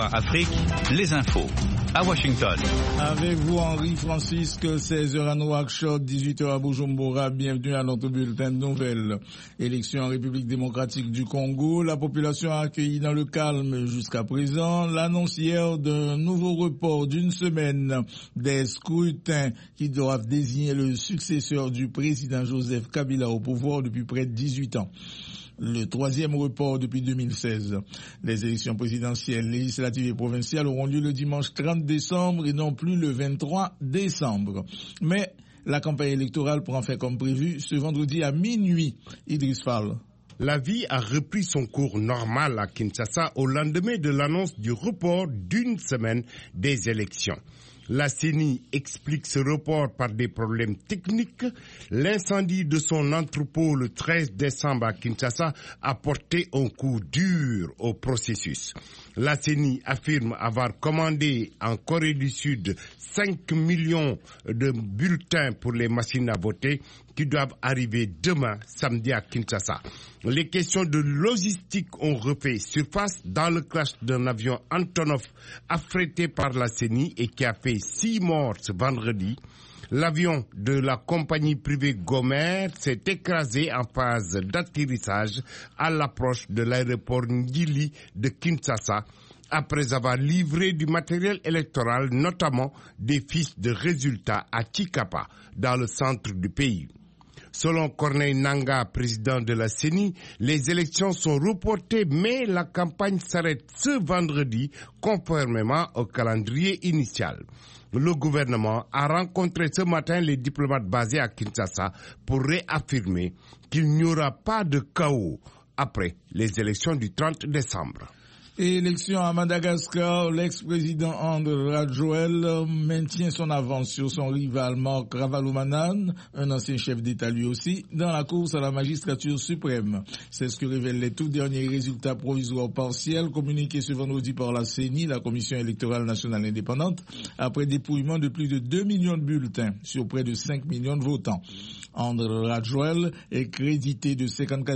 VOA Afrique, les infos. À Washington. Avec vous, Henri Francisque, 16h à Nouakchott, 18h à Bujumbura. Bienvenue à notre bulletin de nouvelles. Élection en République démocratique du Congo. La population a accueilli dans le calme jusqu'à présent l'annonce hier d'un nouveau report d'une semaine des scrutins qui doivent désigner le successeur du président Joseph Kabila au pouvoir depuis près de 18 ans. Le troisième report depuis 2016. Les élections présidentielles, législatives et provinciales auront lieu le dimanche 30 décembre et non plus le 23 décembre. Mais la campagne électorale prend fin comme prévu ce vendredi à minuit. Idriss Fall. La vie a repris son cours normal à Kinshasa au lendemain de l'annonce du report d'une semaine des élections. La CENI explique ce report par des problèmes techniques. L'incendie de son entrepôt le 13 décembre à Kinshasa a porté un coup dur au processus. La CENI affirme avoir commandé en Corée du Sud 5 millions de bulletins pour les machines à voter qui doivent arriver demain, samedi à Kinshasa. Les questions de logistique ont refait surface dans le crash d'un avion Antonov affrété par la CENI et qui a fait 6 morts ce vendredi. L'avion de la compagnie privée Gomer s'est écrasé en phase d'atterrissage à l'approche de l'aéroport Ngili de Kinshasa après avoir livré du matériel électoral, notamment des fiches de résultats à Chikapa, dans le centre du pays. Selon Corneille Nangaa, président de la CENI, les élections sont reportées, mais la campagne s'arrête ce vendredi, conformément au calendrier initial. Le gouvernement a rencontré ce matin les diplomates basés à Kinshasa pour réaffirmer qu'il n'y aura pas de chaos après les élections du 30 décembre. Élection à Madagascar, l'ex-président André Rajoelina maintient son avance sur son rival Marc Ravalomanane, un ancien chef d'État lui aussi, dans la course à la magistrature suprême. C'est ce que révèlent les tout derniers résultats provisoires partiels communiqués ce vendredi par la CENI, la Commission électorale nationale indépendante, après dépouillement de plus de 2 millions de bulletins sur près de 5 millions de votants. André Rajoelina est crédité de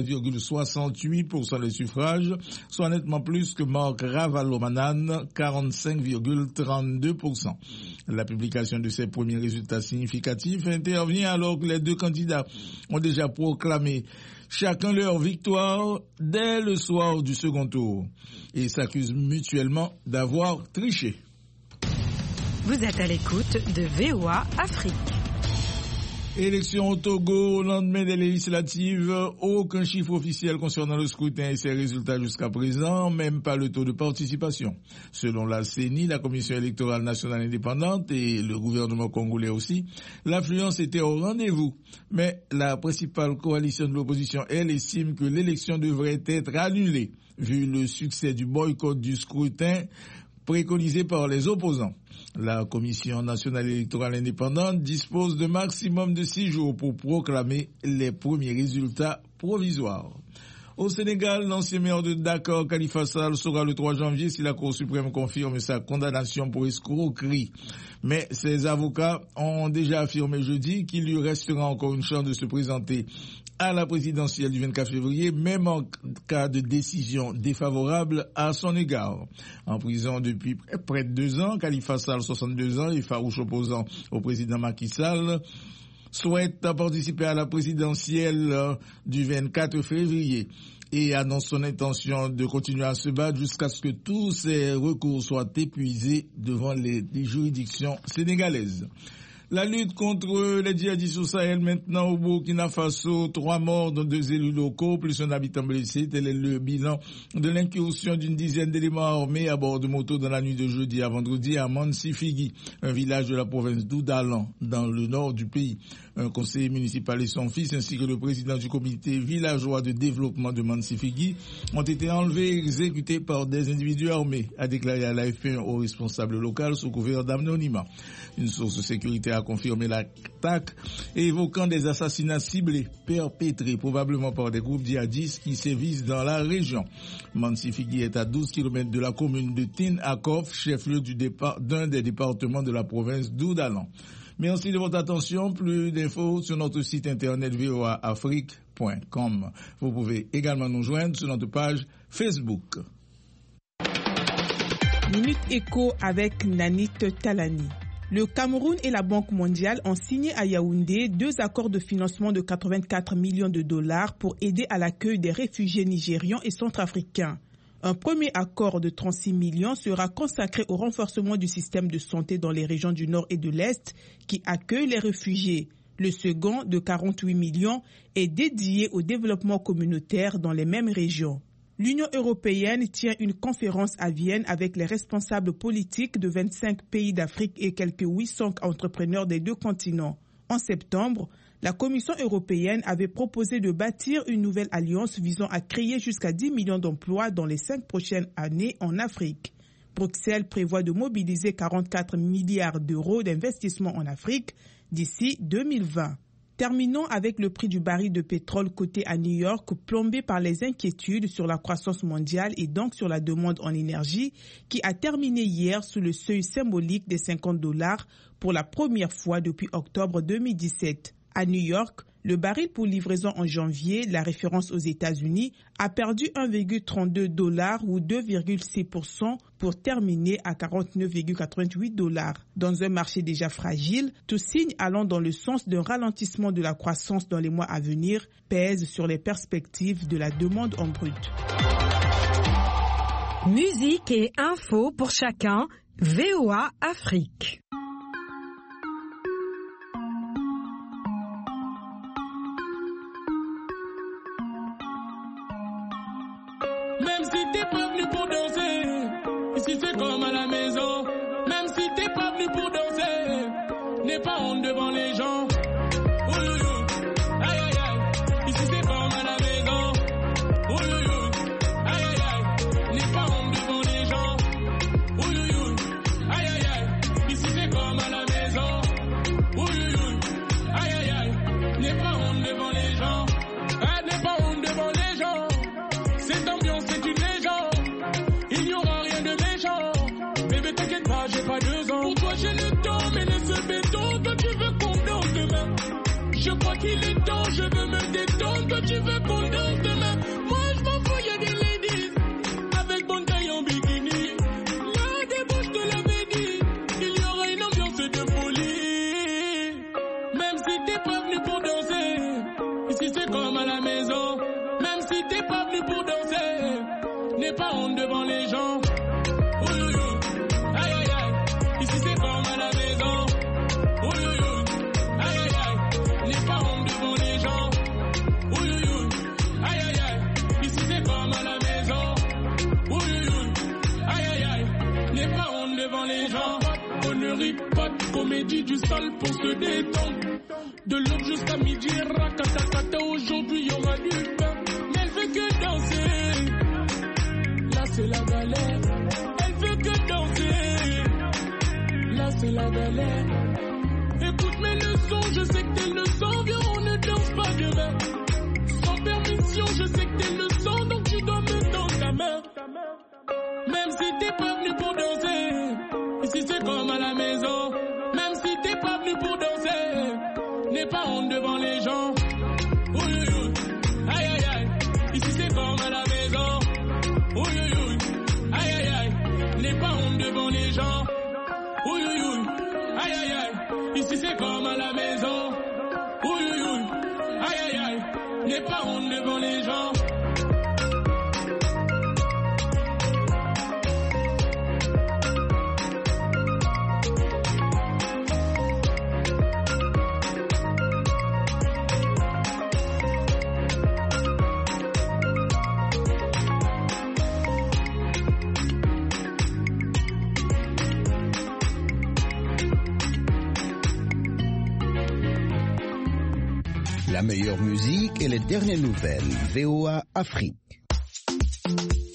54,68% des suffrages, soit nettement plus que Marc Ravalomanane, 45,32%. La publication de ces premiers résultats significatifs intervient alors que les deux candidats ont déjà proclamé chacun leur victoire dès le soir du second tour et s'accusent mutuellement d'avoir triché. Vous êtes à l'écoute de VOA Afrique. Élection au Togo, au lendemain des législatives, aucun chiffre officiel concernant le scrutin et ses résultats jusqu'à présent, même pas le taux de participation. Selon la CENI, la Commission électorale nationale indépendante et le gouvernement congolais aussi, l'affluence était au rendez-vous. Mais la principale coalition de l'opposition, elle, estime que l'élection devrait être annulée, vu le succès du boycott du scrutin préconisé par les opposants. La Commission nationale électorale indépendante dispose de maximum de 6 jours pour proclamer les premiers résultats provisoires. Au Sénégal, l'ancien maire de Dakar, Khalifa Sall, sera le 3 janvier si la Cour suprême confirme sa condamnation pour escroquerie. Mais ses avocats ont déjà affirmé jeudi qu'il lui restera encore une chance de se présenter à la présidentielle du 24 février, même en cas de décision défavorable à son égard. En prison depuis près de 2 ans, Khalifa Sall, 62 ans, et farouche opposant au président Macky Sall, souhaite participer à la présidentielle du 24 février et annonce son intention de continuer à se battre jusqu'à ce que tous ses recours soient épuisés devant les juridictions sénégalaises. La lutte contre les djihadistes au Sahel maintenant au Burkina Faso, 3 morts dont 2 élus locaux, plus un habitant blessé. Tel est le bilan de l'incursion d'une dizaine d'éléments armés à bord de motos dans la nuit de jeudi à vendredi à Mansifigi, un village de la province d'Oudalan, dans le nord du pays. Un conseiller municipal et son fils, ainsi que le président du comité villageois de développement de Mansifigi, ont été enlevés et exécutés par des individus armés, a déclaré à l'AFP au responsable local sous couvert d'anonymat. Une source de sécurité a confirmé l'attaque, évoquant des assassinats ciblés perpétrés probablement par des groupes djihadistes qui sévissent dans la région. Mansifigi est à 12 km de la commune de Tin Akof, chef-lieu d'un des départements de la province d'Oudalan. Merci de votre attention. Plus d'infos sur notre site internet voaafrique.com. Vous pouvez également nous joindre sur notre page Facebook. Minute Éco avec Nanit Talani. Le Cameroun et la Banque mondiale ont signé à Yaoundé 2 accords de financement de 84 millions de dollars pour aider à l'accueil des réfugiés nigérians et centrafricains. Un premier accord de 36 millions sera consacré au renforcement du système de santé dans les régions du Nord et de l'Est qui accueillent les réfugiés. Le second, de 48 millions, est dédié au développement communautaire dans les mêmes régions. L'Union européenne tient une conférence à Vienne avec les responsables politiques de 25 pays d'Afrique et quelques 800 entrepreneurs des 2 continents. En septembre, la Commission européenne avait proposé de bâtir une nouvelle alliance visant à créer jusqu'à 10 millions d'emplois dans les 5 prochaines années en Afrique. Bruxelles prévoit de mobiliser 44 milliards d'euros d'investissement en Afrique d'ici 2020. Terminons avec le prix du baril de pétrole coté à New York, plombé par les inquiétudes sur la croissance mondiale et donc sur la demande en énergie, qui a terminé hier sous le seuil symbolique des $50 pour la première fois depuis octobre 2017. À New York, le baril pour livraison en janvier, la référence aux États-Unis, a perdu $1,32 ou 2,6% pour terminer à $49,88. Dans un marché déjà fragile, tout signe allant dans le sens d'un ralentissement de la croissance dans les mois à venir pèse sur les perspectives de la demande en brut. Musique et infos pour chacun, VOA Afrique. Même si t'es pas venu pour danser, ici c'est comme à la maison. Même si t'es pas venu pour danser, n'aie pas honte devant les gens. Ouloulouou, aïe aïe aïe, ici c'est comme à la maison. Ouloulouou, aïe aïe aïe, n'aie pas honte devant les gens. Ouloulouou, aïe aïe aïe, ici c'est comme à la maison. Ouloulouou, aïe aïe aïe, n'aie pas honte devant les gens. N'aie pas honte devant les gens. Cette ambiance c'est une légende, il n'y aura rien de méchant. Bébé t'inquiète pas, j'ai pas 2 ans. Pour toi j'ai le temps, mais laisse le béton. Toi tu veux qu'on danse demain. Je crois qu'il est temps, je veux me détendre. Toi tu veux qu'on danse demain. Moi je m'en fous, y'a des ladies avec bonne taille en bikini. La débauche te l'avais dit, il y aura une ambiance de folie. Même si t'es pas venu pour danser, ici c'est comme à la maison. Même si t'es pas venu pour danser, n'aie pas honte devant les gens. Ouloulouou, aïe aïe aïe, ici c'est comme à la maison. Ouloulouou, aïe aïe aïe, n'aie pas honte devant les gens. Ouloulouou, aïe aïe aïe, ici c'est comme à la maison. Ouloulouou, aïe aïe aïe, n'aie pas honte devant les gens. On ne rit pas de comédie, du sale pour se détendre. De l'aube jusqu'à midi, rakatakata, aujourd'hui y aura du pain. Mais elle fait que danser, là c'est la galère. Elle fait que danser, là c'est la galère. Écoute mes leçons, je sais que t'es le sang. Viens on ne danse pas demain. Sans permission, je sais que t'es le sang. Donc tu dois me tendre ta main. Même si t'es pas venu pour danser, ici c'est comme à la maison. Même si t'es pas venu pour danser, n'aie pas honte devant les gens. Ouloulouou, aïe aïe aïe, ici c'est comme à la maison. Ouloulouou, aïe aïe aïe, n'aie pas honte devant les gens. Ouloulouou, aïe aïe aïe, ici c'est comme à la maison. Ouloulouou, aïe aïe aïe, n'aie pas honte devant les gens. La meilleure musique et les dernières nouvelles. VOA Afrique.